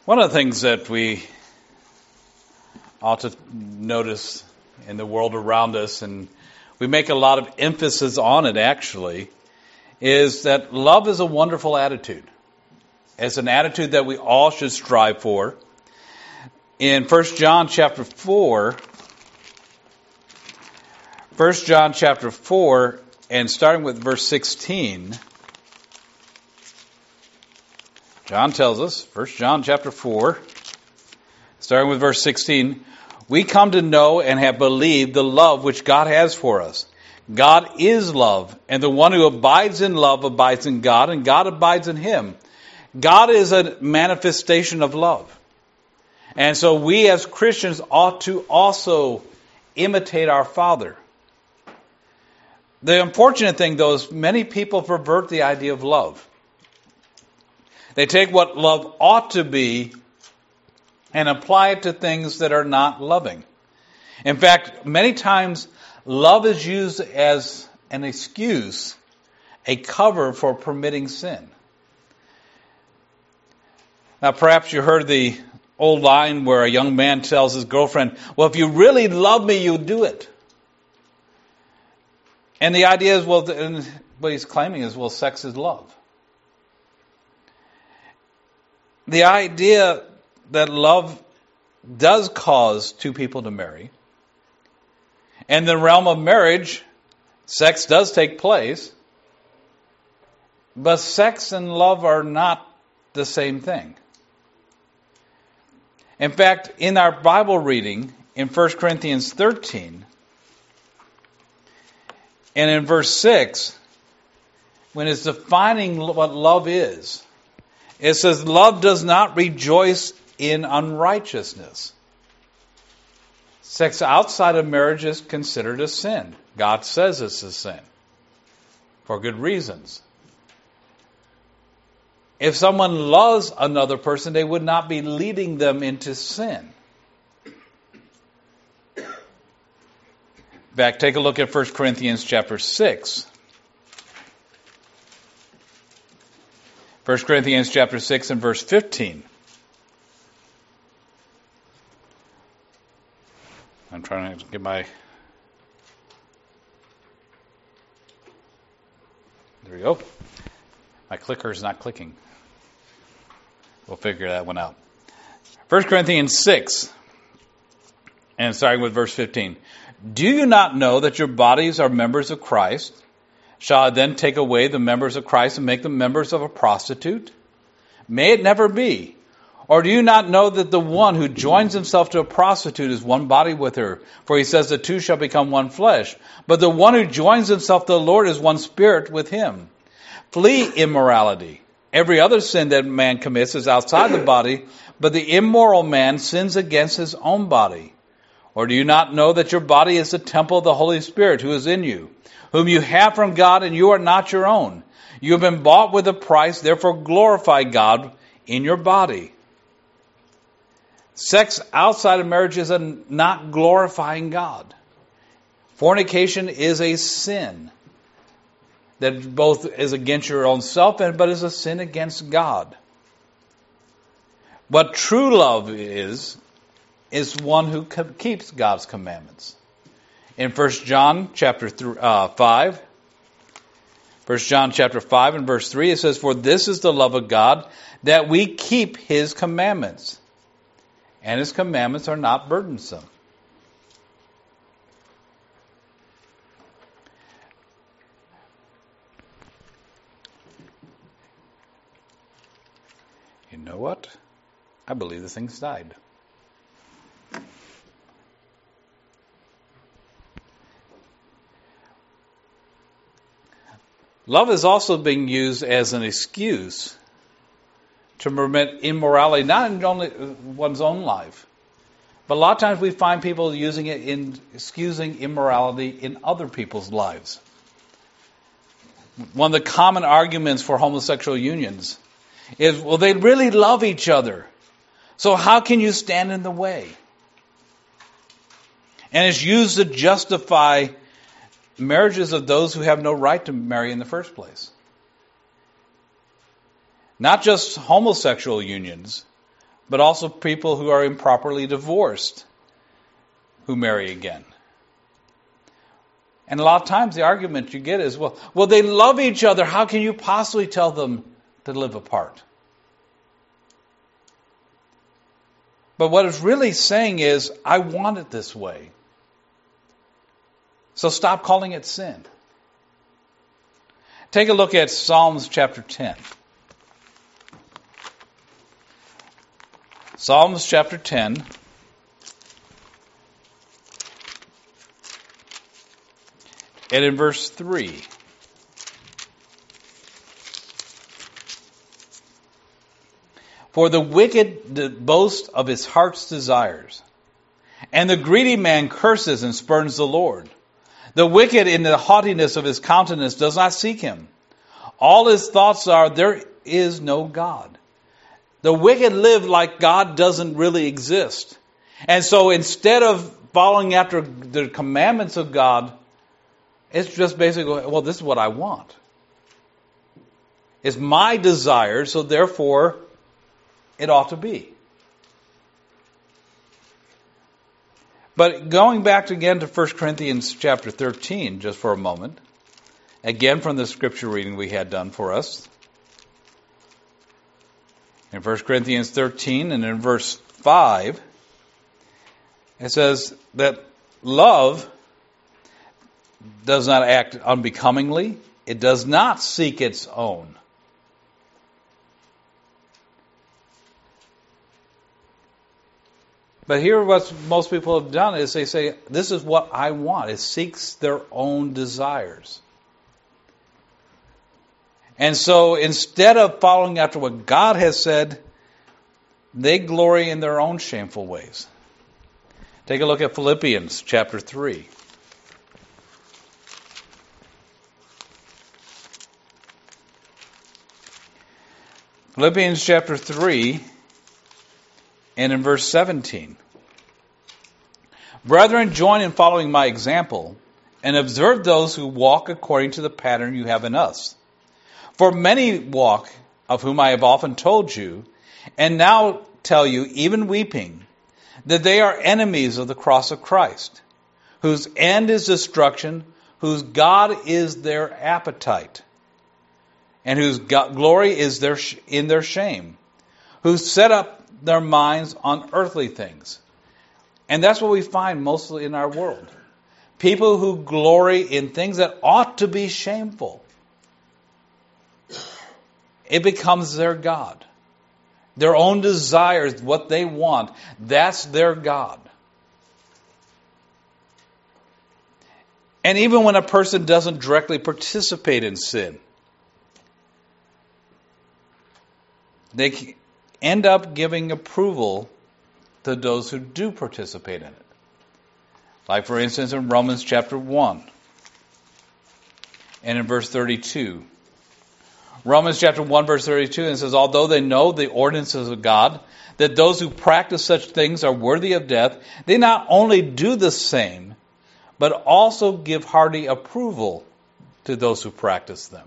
One of the things that we ought to notice in the world around us, and we make a lot of emphasis on it actually, is that love is a wonderful attitude. It's an attitude that we all should strive for. In 1 John chapter 4, and starting with verse 16, John tells us, 1 John chapter 4, starting with verse 16, we come to know and have believed the love which God has for us. God is love, and the one who abides in love abides in God, and God abides in him. God is a manifestation of love. And so we as Christians ought to also imitate our Father. The unfortunate thing, though, is many people pervert the idea of love. They take what love ought to be and apply it to things that are not loving. In fact, many times love is used as an excuse, a cover for permitting sin. Now, perhaps you heard the old line where a young man tells his girlfriend, well, if you really love me, you'll do it. And the idea is, well, what he's claiming is, well, sex is love. The idea that love does cause two people to marry. And in the realm of marriage, sex does take place. But sex and love are not the same thing. In fact, in our Bible reading, in 1 Corinthians 13, and in verse 6, when it's defining what love is, it says, love does not rejoice in unrighteousness. Sex outside of marriage is considered a sin. God says it's a sin. For good reasons. If someone loves another person, they would not be leading them into sin. In fact, take a look at 1 Corinthians chapter 6. 1 Corinthians chapter 6 and verse 15. I'm trying to get my... There we go. My clicker is not clicking. We'll figure that one out. 1 Corinthians 6, and starting with verse 15. Do you not know that your bodies are members of Christ? Shall I then take away the members of Christ and make them members of a prostitute? May it never be. Or do you not know that the one who joins himself to a prostitute is one body with her? For he says the two shall become one flesh. But the one who joins himself to the Lord is one spirit with him. Flee immorality. Every other sin that man commits is outside the body, but the immoral man sins against his own body. Or do you not know that your body is the temple of the Holy Spirit who is in you, whom you have from God, and you are not your own? You have been bought with a price, therefore glorify God in your body. Sex outside of marriage is not glorifying God. Fornication is a sin that both is against your own self, but is a sin against God. What true love is one who keeps God's commandments. In 1 John chapter 5, 1 John chapter 5 and verse 3, it says, for this is the love of God, that we keep his commandments. And his commandments are not burdensome. You know what? I believe the thing's died. Love is also being used as an excuse to prevent immorality, not in only one's own life, but a lot of times we find people using it in excusing immorality in other people's lives. One of the common arguments for homosexual unions is, well, they really love each other, so how can you stand in the way? And it's used to justify marriages of those who have no right to marry in the first place. Not just homosexual unions, but also people who are improperly divorced who marry again. And a lot of times the argument you get is, well, they love each other. How can you possibly tell them to live apart? But what it's really saying is, I want it this way. So stop calling it sin. Take a look at Psalms chapter 10. Psalms chapter 10. And in verse 3. For the wicked boast of his heart's desires, and the greedy man curses and spurns the Lord. The wicked in the haughtiness of his countenance does not seek him. All his thoughts are, there is no God. The wicked live like God doesn't really exist. And so instead of following after the commandments of God, it's just basically, well, this is what I want. It's my desire, so therefore it ought to be. But going back again to 1 Corinthians chapter 13, just for a moment, again from the scripture reading we had done for us. In 1 Corinthians 13 and in verse 5, it says that love does not act unbecomingly. It does not seek its own. But here what most people have done is they say, this is what I want. It seeks their own desires. And so instead of following after what God has said, they glory in their own shameful ways. Take a look at Philippians chapter 3. Philippians chapter 3 and in verse 17. Brethren, join in following my example and observe those who walk according to the pattern you have in us. For many walk, of whom I have often told you, and now tell you, even weeping, that they are enemies of the cross of Christ, whose end is destruction, whose God is their appetite, and whose glory is in their shame, who set up their minds on earthly things. And that's what we find mostly in our world. People who glory in things that ought to be shameful. It becomes their God. Their own desires, what they want, that's their God. And even when a person doesn't directly participate in sin, they end up giving approval to those who do participate in it. Like, for instance, in Romans chapter 1 and in verse 32. Romans chapter 1, verse 32, and it says, although they know the ordinances of God, that those who practice such things are worthy of death, they not only do the same, but also give hearty approval to those who practice them.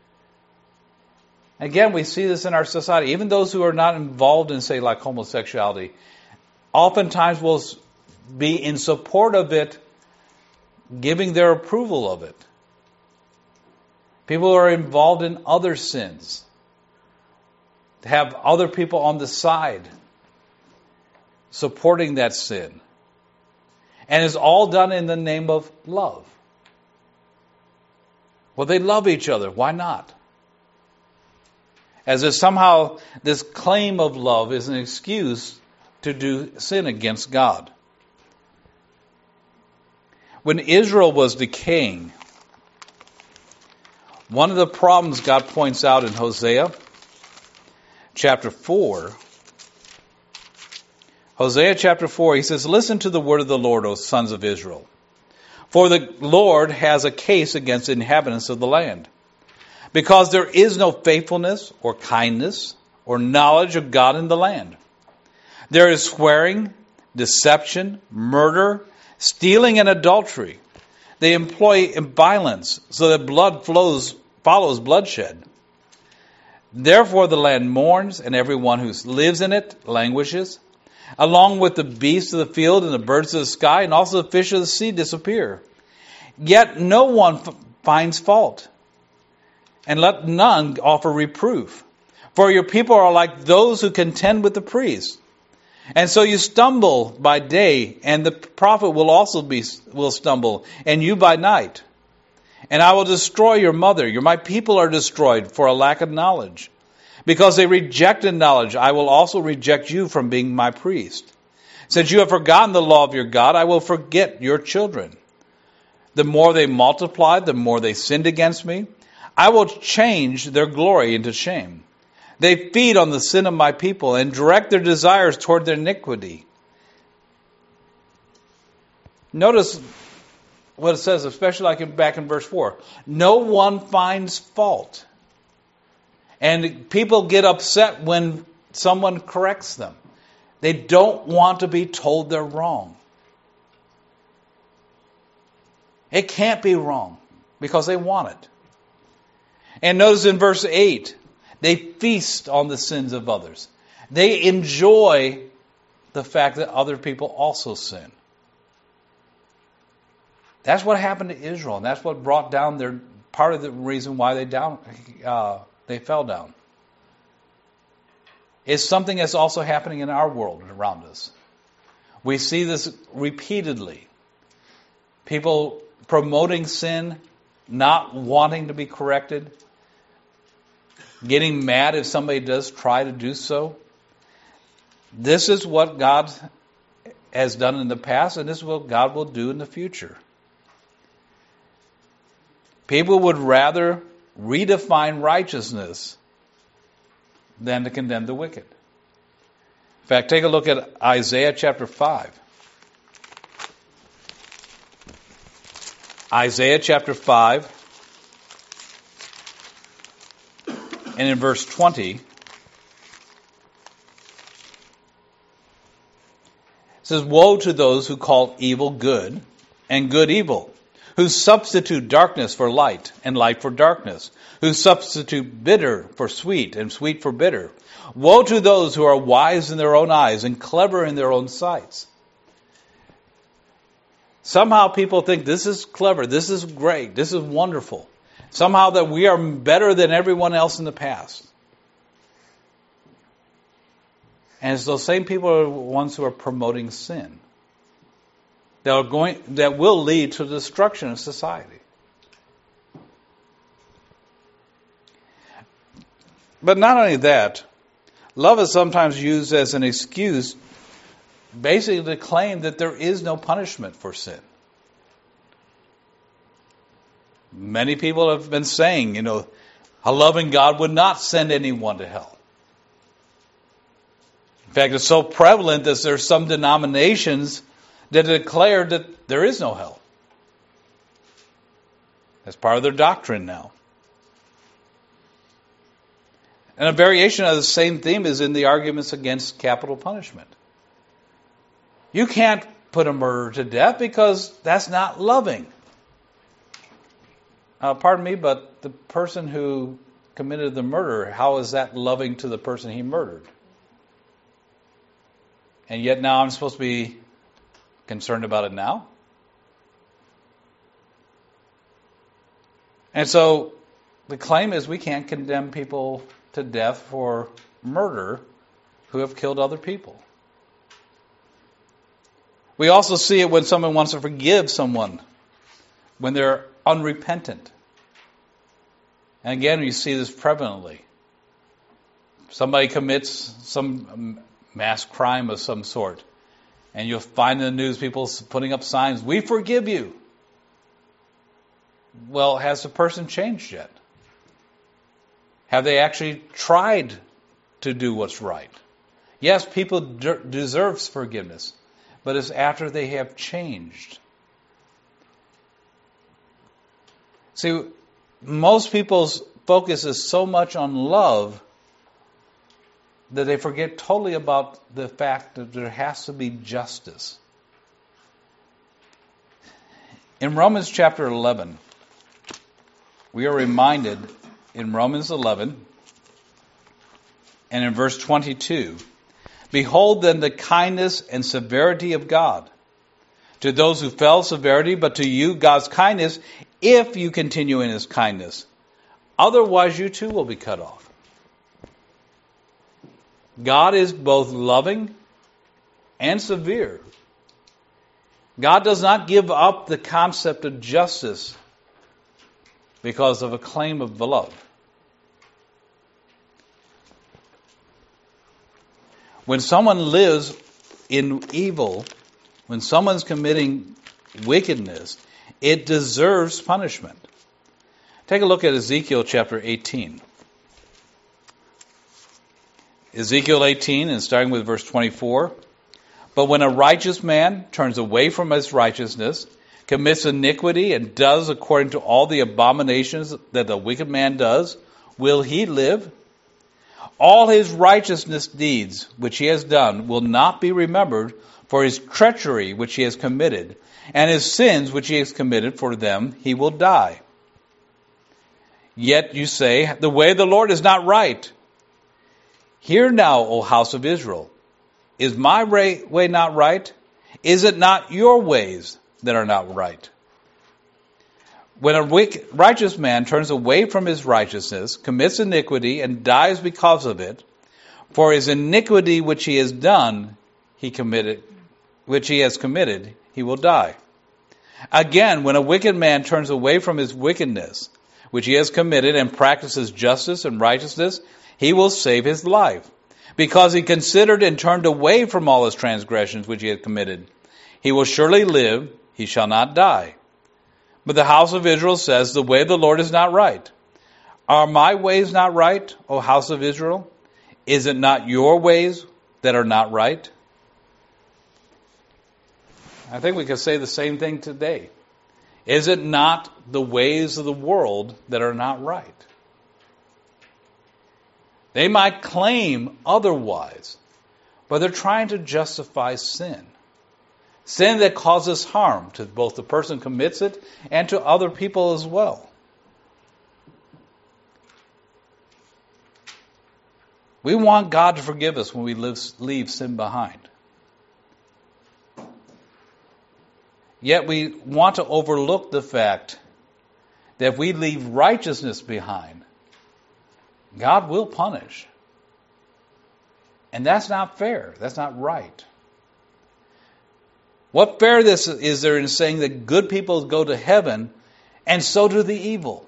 Again, we see this in our society. Even those who are not involved in, say, like homosexuality, oftentimes will be in support of it, giving their approval of it. People who are involved in other sins, have other people on the side supporting that sin. And it's all done in the name of love. Well, they love each other. Why not? As if somehow this claim of love is an excuse to do sin against God. When Israel was decaying, one of the problems God points out in Hosea chapter 4, Hosea chapter 4, he says, listen to the word of the Lord, O sons of Israel. For the Lord has a case against the inhabitants of the land, because there is no faithfulness or kindness or knowledge of God in the land. There is swearing, deception, murder, stealing, and adultery. They employ violence so that blood follows bloodshed. Therefore the land mourns, and everyone who lives in it languishes. Along with the beasts of the field and the birds of the sky, and also the fish of the sea disappear. Yet no one finds fault, and let none offer reproof. For your people are like those who contend with the priests. And so you stumble by day, and the prophet will stumble, and you by night. And I will destroy your mother. My people are destroyed for a lack of knowledge. Because they rejected knowledge, I will also reject you from being my priest. Since you have forgotten the law of your God, I will forget your children. The more they multiplied, the more they sinned against me. I will change their glory into shame. They feed on the sin of my people and direct their desires toward their iniquity. Notice what it says, especially back in verse 4. No one finds fault. And people get upset when someone corrects them. They don't want to be told they're wrong. It can't be wrong because they want it. And notice in verse 8, they feast on the sins of others. They enjoy the fact that other people also sin. That's what happened to Israel, and that's what brought down part of the reason why they fell down. It's something that's also happening in our world around us. We see this repeatedly. People promoting sin, not wanting to be corrected, getting mad if somebody does try to do so. This is what God has done in the past, and this is what God will do in the future. People would rather redefine righteousness than to condemn the wicked. In fact, take a look at Isaiah chapter 5. Isaiah chapter 5, and in verse 20, it says, "Woe to those who call evil good and good evil, who substitute darkness for light and light for darkness, who substitute bitter for sweet and sweet for bitter. Woe to those who are wise in their own eyes and clever in their own sights." Somehow people think this is clever, this is great, this is wonderful. Somehow that we are better than everyone else in the past. And it's those same people are the ones who are promoting sin that will lead to the destruction of society. But not only that, love is sometimes used as an excuse basically to claim that there is no punishment for sin. Many people have been saying, a loving God would not send anyone to hell. In fact, it's so prevalent that there's some denominations that declare that there is no hell. That's part of their doctrine now. And a variation of the same theme is in the arguments against capital punishment. You can't put a murderer to death because that's not loving. Pardon me, but the person who committed the murder, how is that loving to the person he murdered? And yet now I'm supposed to be concerned about it now? And so the claim is we can't condemn people to death for murder who have killed other people. We also see it when someone wants to forgive someone when they're unrepentant. And again, you see this prevalently. Somebody commits some mass crime of some sort, and you'll find in the news people putting up signs, "We forgive you." Well, has the person changed yet? Have they actually tried to do what's right? Yes, people deserve forgiveness, but it's after they have changed. See, most people's focus is so much on love that they forget totally about the fact that there has to be justice. In Romans chapter 11, we are reminded in Romans 11, And in verse 22, behold then the kindness and severity of God. To those who fell, severity, but to you God's kindness, if you continue in his kindness. Otherwise you too will be cut off. God is both loving and severe. God does not give up the concept of justice because of a claim of love. When someone lives in evil, when someone's committing wickedness, it deserves punishment. Take a look at Ezekiel chapter 18. Ezekiel 18, and starting with verse 24. But when a righteous man turns away from his righteousness, commits iniquity, and does according to all the abominations that the wicked man does, will he live? All his righteousness deeds which he has done will not be remembered for his treachery which he has committed, and his sins which he has committed, for them he will die. Yet you say, the way of the Lord is not right. Hear now, O house of Israel. Is my way not right? Is it not your ways that are not right? When a righteous man turns away from his righteousness, commits iniquity, and dies because of it, for his iniquity which he has done, he has committed, he will die. Again, when a wicked man turns away from his wickedness, which he has committed, and practices justice and righteousness, he will save his life. Because he considered and turned away from all his transgressions which he had committed. He will surely live, he shall not die. But the house of Israel says, the way of the Lord is not right. Are my ways not right, O house of Israel? Is it not your ways that are not right? I think we could say the same thing today. Is it not the ways of the world that are not right? They might claim otherwise, but they're trying to justify sin. Sin that causes harm to both the person who commits it and to other people as well. We want God to forgive us when we leave sin behind. Yet we want to overlook the fact that if we leave righteousness behind, God will punish. And that's not fair. That's not right. What fairness is there in saying that good people go to heaven and so do the evil?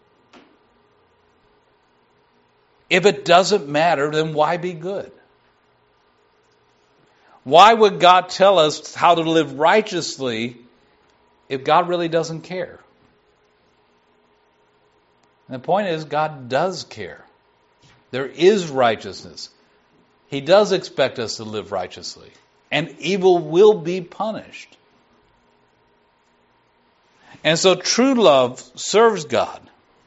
If it doesn't matter, then why be good? Why would God tell us how to live righteously if God really doesn't care? And the point is, God does care. There is righteousness. He does expect us to live righteously. And evil will be punished. And so true love serves God.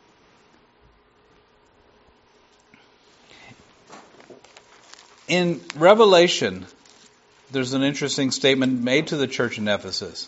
In Revelation, there's an interesting statement made to the church in Ephesus.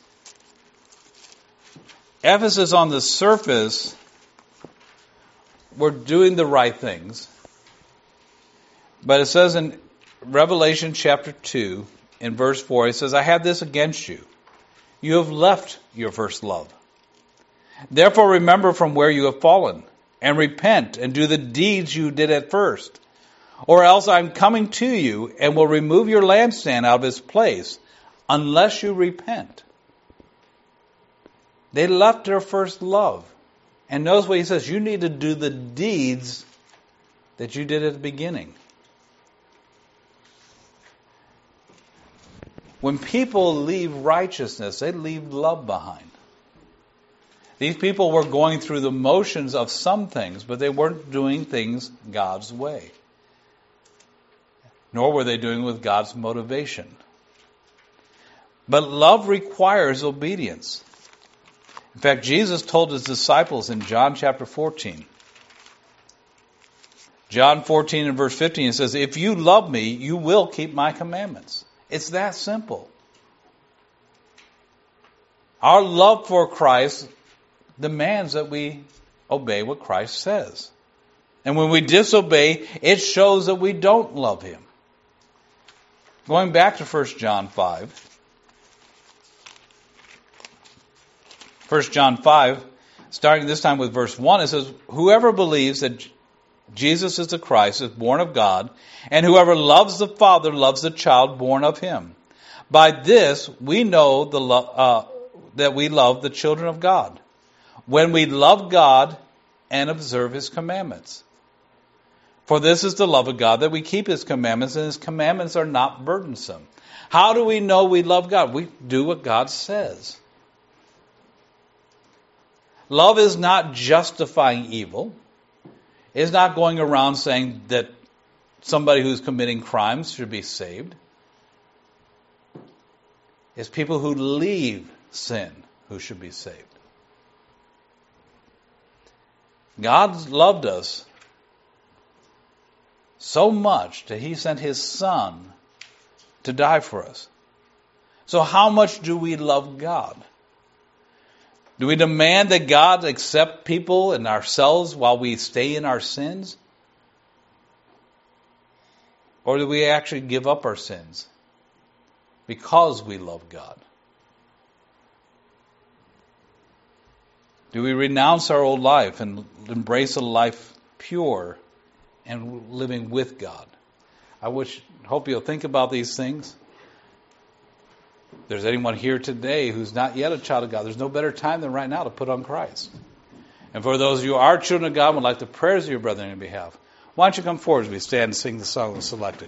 Ephesus on the surface were doing the right things. But it says in Revelation chapter 2, in verse 4, it says, I have this against you. You have left your first love. Therefore remember from where you have fallen, and repent, and do the deeds you did at first. Or else I'm coming to you, and will remove your lampstand out of its place, unless you repent. They left their first love. And notice what he says, you need to do the deeds that you did at the beginning. When people leave righteousness, they leave love behind. These people were going through the motions of some things, but they weren't doing things God's way. Nor were they doing with God's motivation. But love requires obedience. In fact, Jesus told his disciples in John chapter 14. John 14 and verse 15, it says, if you love me, you will keep my commandments. It's that simple. Our love for Christ demands that we obey what Christ says. And when we disobey, it shows that we don't love Him. Going back to 1 John 5. 1 John 5, starting this time with verse 1, it says, "Whoever believes that Jesus is the Christ is born of God, and whoever loves the Father loves the child born of Him. By this we know that we love the children of God, when we love God and observe His commandments. For this is the love of God, that we keep His commandments, and His commandments are not burdensome." How do we know we love God? We do what God says. Love is not justifying evil. It's not going around saying that somebody who's committing crimes should be saved. It's people who leave sin who should be saved. God loved us so much that He sent His Son to die for us. So how much do we love God? Do we demand that God accept people and ourselves while we stay in our sins? Or do we actually give up our sins because we love God? Do we renounce our old life and embrace a life pure and living with God? I hope you'll think about these things. If there's anyone here today who's not yet a child of God, there's no better time than right now to put on Christ. And for those of you who are children of God and would like the prayers of your brethren on your behalf, why don't you come forward as we stand and sing the song that's selected.